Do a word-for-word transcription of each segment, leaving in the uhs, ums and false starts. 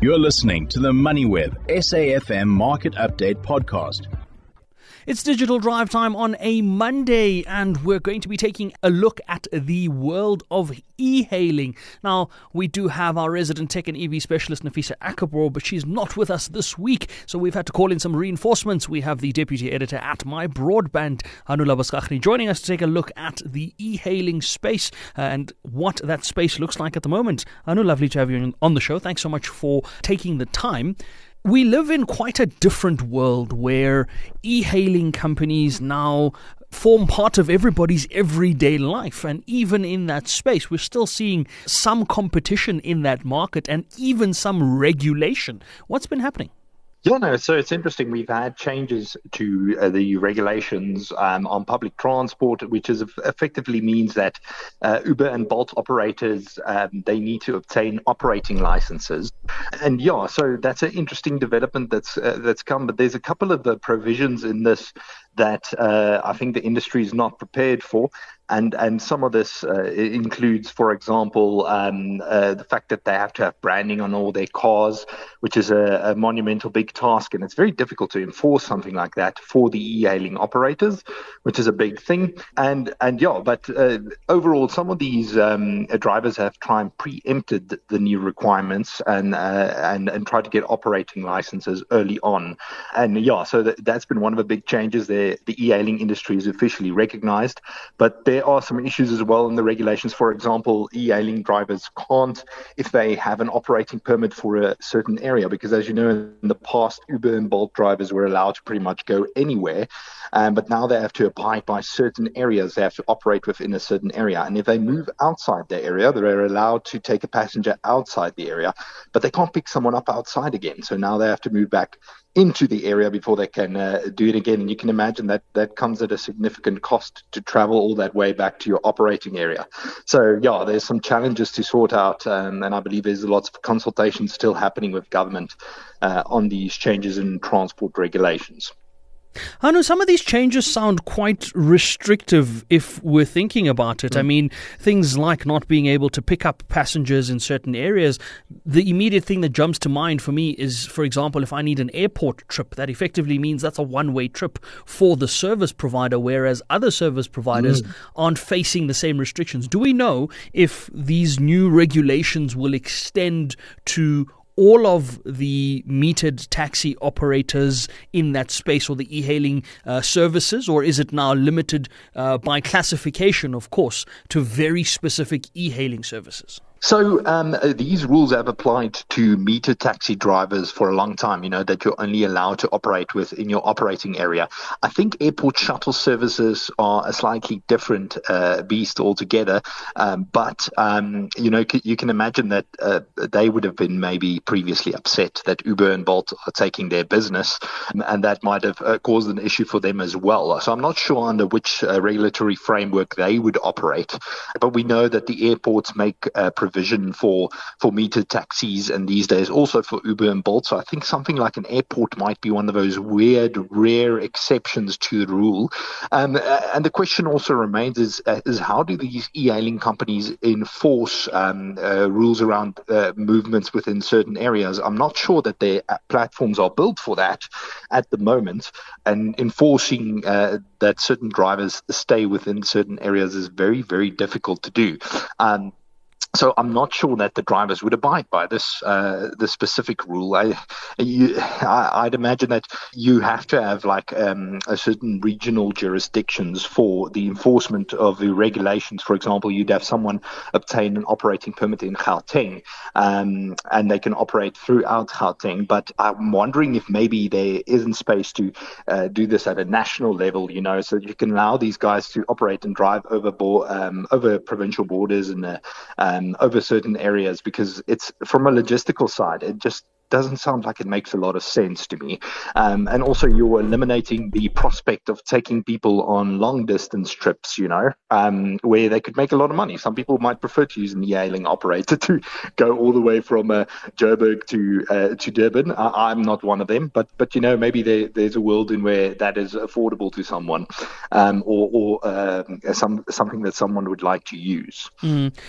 You're listening to the MoneyWeb S A F M Market Update Podcast. It's Digital Drive time on a Monday, and we're going to be taking a look at the world of e-hailing. Now, we do have our resident tech and E V specialist, Nafisa Akabor, but she's not with us this week, so we've had to call in some reinforcements. We have the deputy editor at My Broadband, Anu Labuschagne, joining us to take a look at the e-hailing space and what that space looks like at the moment. Anu, lovely to have you on the show. Thanks so much for taking the time. We live in quite a different world where e-hailing companies now form part of everybody's everyday life. And even in that space, we're still seeing some competition in that market and even some regulation. What's been happening? Yeah, no, so it's interesting. We've had changes to uh, the regulations um, on public transport, which is effectively means that uh, Uber and Bolt operators, um, they need to obtain operating licenses. And yeah, so that's an interesting development that's uh, that's come. But there's a couple of the provisions in this that uh, I think the industry is not prepared for. And and some of this uh, includes, for example, um, uh, the fact that they have to have branding on all their cars, which is a, a monumental big task. And it's very difficult to enforce something like that for the e-hailing operators, which is a big thing. And and yeah, but uh, overall, some of these um, drivers have tried and preempted the new requirements and uh, and and tried to get operating licenses early on. And yeah, so that, that's been one of the big changes there. The e-hailing industry is officially recognized, but there are some issues as well in the regulations. For example, e-hailing drivers can't, if they have an operating permit for a certain area, because as you know, in the past, Uber and Bolt drivers were allowed to pretty much go anywhere, um, but now they have to abide by certain areas. They have to operate within a certain area, and if they move outside the area, they're allowed to take a passenger outside the area, but they can't pick someone up outside again. So now they have to move back into the area before they can uh, do it again. And you can imagine that that comes at a significant cost to travel all that way back to your operating area. So yeah, there's some challenges to sort out. Um, and I believe there's lots of consultations still happening with government uh, on these changes in transport regulations. I know some of these changes sound quite restrictive if we're thinking about it. Mm. I mean, things like not being able to pick up passengers in certain areas. The immediate thing that jumps to mind for me is, for example, if I need an airport trip, that effectively means that's a one-way trip for the service provider, whereas other service providers mm. aren't facing the same restrictions. Do we know if these new regulations will extend to all of the metered taxi operators in that space or the e-hailing uh, services, or is it now limited uh, by classification, of course, to very specific e-hailing services? So um, these rules have applied to meter taxi drivers for a long time, you know, that you're only allowed to operate within your operating area. I think airport shuttle services are a slightly different uh, beast altogether. Um, but, um, you know, c- you can imagine that uh, they would have been maybe previously upset that Uber and Bolt are taking their business, and that might have uh, caused an issue for them as well. So I'm not sure under which uh, regulatory framework they would operate, but we know that the airports make uh, provision for for metered taxis, and these days also for Uber and Bolt. So I think something like an airport might be one of those weird, rare exceptions to the rule. Um, and the question also remains is, is how do these e-hailing companies enforce um, uh, rules around uh, movements within certain areas? I'm not sure that their platforms are built for that at the moment, and enforcing uh, that certain drivers stay within certain areas is very, very difficult to do. Um, So I'm not sure that the drivers would abide by this uh, this specific rule. I, you, I, I'd imagine that you have to have like um, a certain regional jurisdictions for the enforcement of the regulations. For example, you'd have someone obtain an operating permit in Gauteng, um, and they can operate throughout Gauteng. But I'm wondering if maybe there isn't space to uh, do this at a national level, you know, so you can allow these guys to operate and drive over bo- um, over provincial borders and uh, um, over certain areas, because it's from a logistical side, it just doesn't sound like it makes a lot of sense to me. Um, and also you're eliminating the prospect of taking people on long distance trips, you know, um, where they could make a lot of money. Some people might prefer to use an e-hailing operator to go all the way from uh, Joburg to uh, to Durban. I, I'm not one of them, but but you know, maybe there, there's a world in where that is affordable to someone, um, or, or uh, some something that someone would like to use. Mm.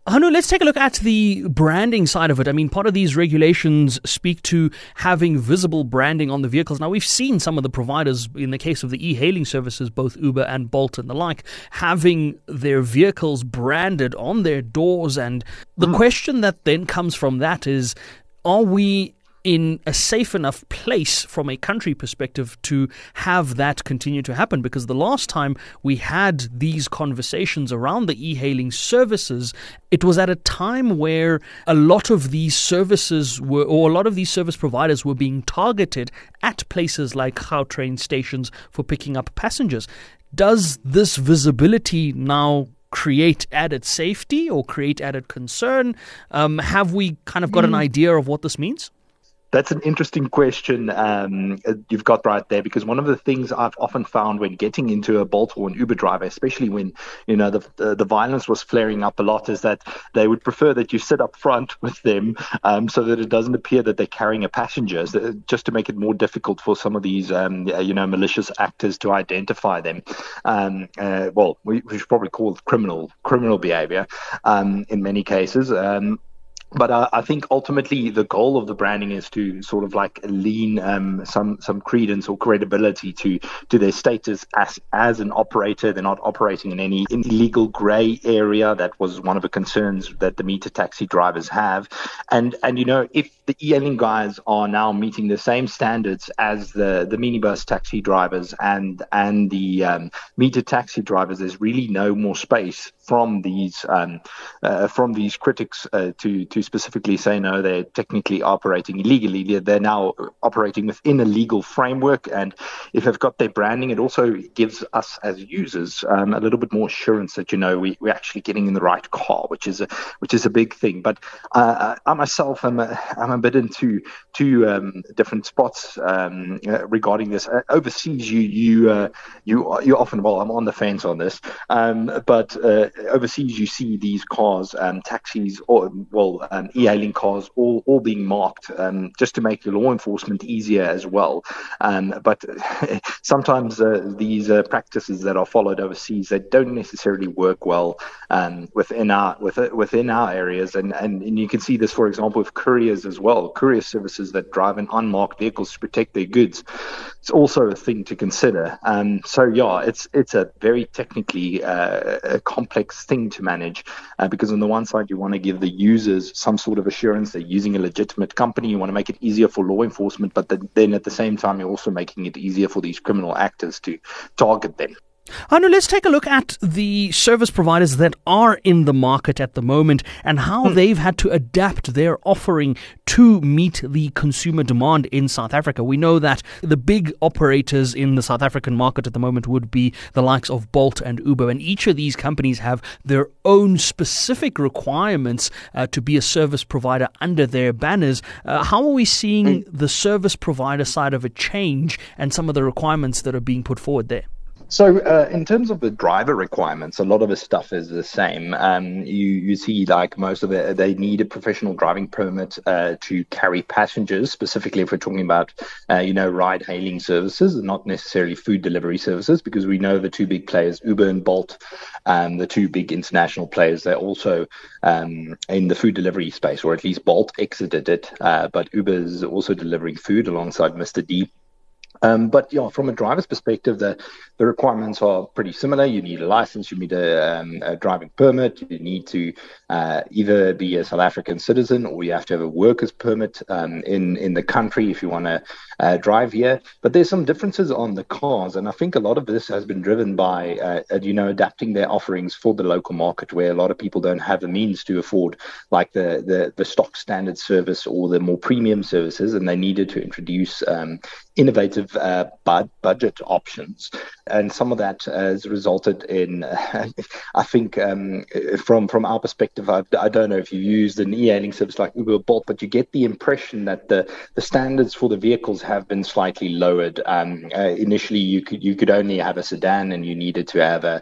Hanu, let's take a look at the branding side of it. I mean, part of these regulations speak to having visible branding on the vehicles. Now, we've seen some of the providers, in the case of the e-hailing services, both Uber and Bolt and the like, having their vehicles branded on their doors. And the mm. question that then comes from that is, are we in a safe enough place from a country perspective to have that continue to happen? Because the last time we had these conversations around the e-hailing services, it was at a time where a lot of these services were, or a lot of these service providers were being targeted at places like Gautrain stations for picking up passengers. Does this visibility now create added safety or create added concern? Um, have we kind of got an idea of what this means? That's an interesting question um, you've got right there, because one of the things I've often found when getting into a Bolt or an Uber driver, especially when, you know, the, the the violence was flaring up a lot, is that they would prefer that you sit up front with them um, so that it doesn't appear that they're carrying a passenger, so just to make it more difficult for some of these, um, you know, malicious actors to identify them. Um, uh, well, we, we should probably call it criminal criminal behavior um, in many cases. Um, But uh, I think ultimately the goal of the branding is to sort of like lean um, some some credence or credibility to to their status as as an operator. They're not operating in any illegal grey area. That was one of the concerns that the meter taxi drivers have. And and you know, if the e-hailing guys are now meeting the same standards as the the minibus taxi drivers and and the um, meter taxi drivers, there's really no more space from these um, uh, from these critics uh, to to specifically say no, they're technically operating illegally. They're, they're now operating within a legal framework, and if they've got their branding, it also gives us as users um, a little bit more assurance that, you know, we, we're actually getting in the right car, which is a which is a big thing. But uh, I myself am a, I'm a bit into two um, different spots um, uh, regarding this. Uh, overseas, you you uh, you you often well, I'm on the fence on this, um, but uh, overseas you see these cars, um, taxis, or well. Um, e-hailing cars all, all being marked um, just to make the law enforcement easier as well. Um, but sometimes uh, these uh, practices that are followed overseas, they don't necessarily work well um, within our with, within our areas. And, and, and you can see this, for example, with couriers as well. Courier services that drive in unmarked vehicles to protect their goods. It's also a thing to consider. Um, so, yeah, it's it's a very technically uh, a complex thing to manage uh, because on the one side, you want to give the users some sort of assurance they're using a legitimate company. You want to make it easier for law enforcement, but then at the same time, you're also making it easier for these criminal actors to target them. Hanu, let's take a look at the service providers that are in the market at the moment and how hmm. they've had to adapt their offering to meet the consumer demand in South Africa. We know that the big operators in the South African market at the moment would be the likes of Bolt and Uber, and each of these companies have their own specific requirements uh, to be a service provider under their banners. Uh, how are we seeing hmm. the service provider side of it change and some of the requirements that are being put forward there? So uh, in terms of the driver requirements, a lot of the stuff is the same. Um, you, you see like most of it, they need a professional driving permit uh, to carry passengers, specifically if we're talking about, uh, you know, ride-hailing services, not necessarily food delivery services, because we know the two big players, Uber and Bolt, um, the two big international players, they're also um, in the food delivery space, or at least Bolt exited it, uh, but Uber is also delivering food alongside Mister D. Um, but yeah, from a driver's perspective, the, the requirements are pretty similar. You need a license, you need a, um, a driving permit, you need to uh, either be a South African citizen or you have to have a worker's permit um, in, in the country if you want to uh, drive here. But there's some differences on the cars, and I think a lot of this has been driven by, uh, you know, adapting their offerings for the local market where a lot of people don't have the means to afford like the, the, the stock standard service or the more premium services, and they needed to introduce um, innovative Uh, bud- budget options, and some of that has resulted in, uh, I think, um, from from our perspective, I, I don't know if you used an e-hailing service like Uber or Bolt, but you get the impression that the, the standards for the vehicles have been slightly lowered. Um, uh, initially, you could you could only have a sedan, and you needed to have a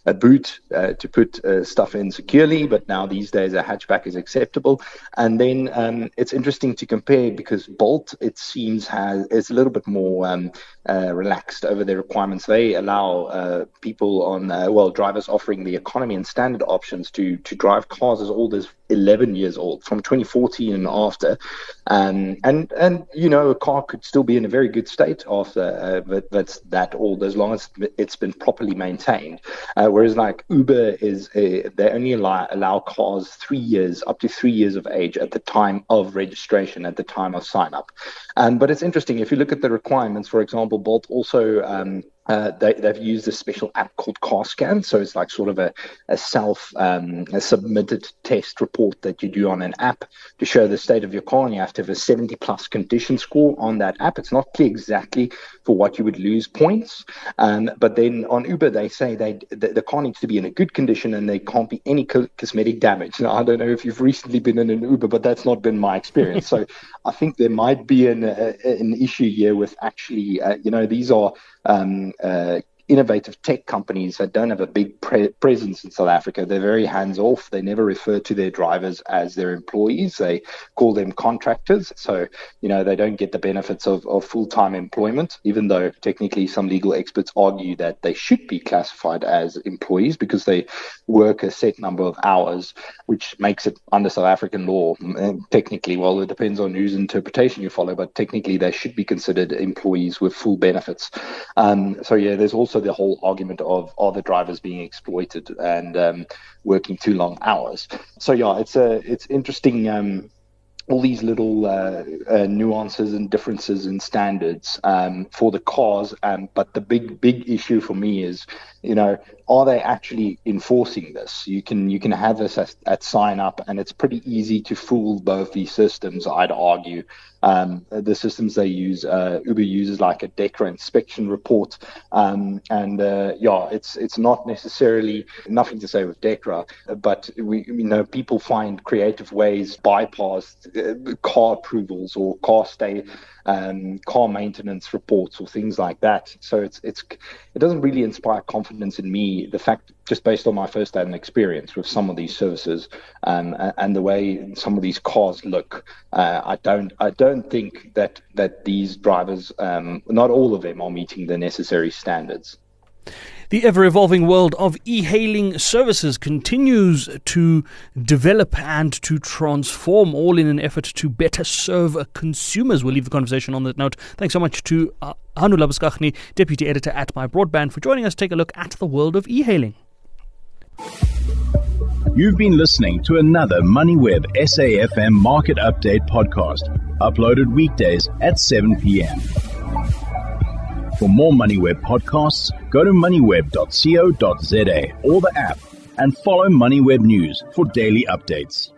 a boot uh, to put uh, stuff in securely, but now these days a hatchback is acceptable. And then um, it's interesting to compare because Bolt, it seems, has is a little bit more um, uh, relaxed over their requirements. They allow uh, people on, uh, well, drivers offering the economy and standard options to to drive cars as old as eleven years old, from twenty fourteen and after. Um, and, and, you know, a car could still be in a very good state after uh, that, that's that old, as long as it's been properly maintained. Uh, whereas like Uber is, a, they only allow, allow cars three years, up to three years of age at the time of registration, at the time of sign up. Um, but it's interesting, if you look at the requirements, for example, Bolt also, um, Uh, they, they've used a special app called CarScan. So it's like sort of a, a self um, a submitted test report that you do on an app to show the state of your car. And you have to have a seventy plus condition score on that app. It's not clear exactly for what you would lose points. Um, but then on Uber, they say they the, the car needs to be in a good condition and there can't be any co- cosmetic damage. Now, I don't know if you've recently been in an Uber, but that's not been my experience. So I think there might be an, a, an issue here with actually, uh, you know, these are Um, uh, innovative tech companies that don't have a big pre- presence in South Africa. They're very hands-off. They never refer to their drivers as their employees. They call them contractors. So, you know, they don't get the benefits of, of full-time employment, even though technically some legal experts argue that they should be classified as employees because they work a set number of hours, which makes it under South African law. And technically, well, it depends on whose interpretation you follow, but technically they should be considered employees with full benefits. Um, so, yeah, there's also the whole argument of are the drivers being exploited and um, working too long hours. So yeah, it's a it's interesting. Um, all these little uh, uh, nuances and differences in standards um, for the cars. Um, but the big big issue for me is, you know, are they actually enforcing this? You can you can have this at, at sign up, and it's pretty easy to fool both these systems, I'd argue. Um, the systems they use, uh, Uber uses like a DEKRA inspection report, um, and uh, yeah, it's it's not necessarily nothing to say with DEKRA, but we you know people find creative ways bypass uh, car approvals or car stay, um, car maintenance reports or things like that. So it's it's it doesn't really inspire confidence in me. The fact, just based on my first-hand experience with some of these services um, and the way some of these cars look, uh, I don't I don't think that that these drivers, um, not all of them, are meeting the necessary standards. The ever-evolving world of e-hailing services continues to develop and to transform, all in an effort to better serve consumers. We'll leave the conversation on that note. Thanks so much to uh, Hannu Labuschagne, Deputy Editor at MyBroadband, for joining us to take a look at the world of e-hailing. You've been listening to another MoneyWeb S A F M Market Update podcast, uploaded weekdays at seven p.m. For more MoneyWeb podcasts, go to moneyweb dot co dot za or the app and follow MoneyWeb News for daily updates.